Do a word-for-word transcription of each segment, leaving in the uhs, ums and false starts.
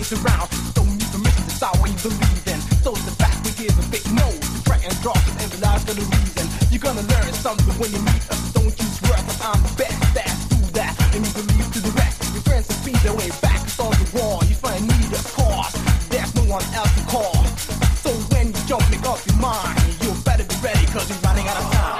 goes around. Don't need permission to start what you believe in. So it's the fact we give a big no to track and drop and every life's got a reason. You're gonna learn something when you meet us. Don't use words like I'm the best, fast, do that. And you believe to the rest. Your friends will feed their way back. It's on the wall. You find need a cause. There's no one else to call. So when you jump, make up your mind. You better be ready, cause you're running out of time.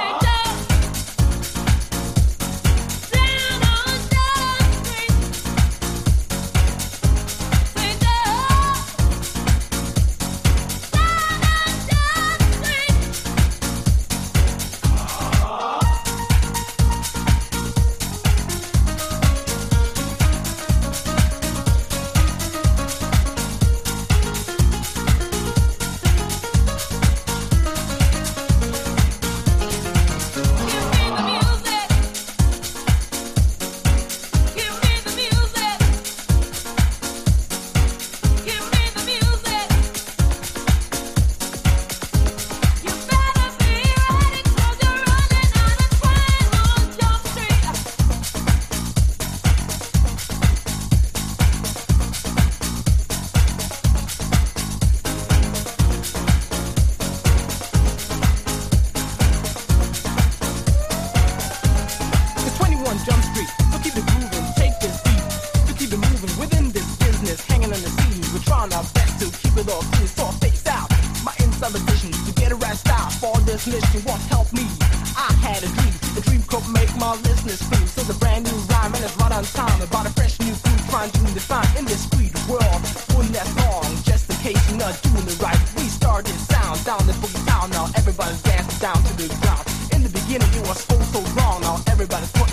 Everybody's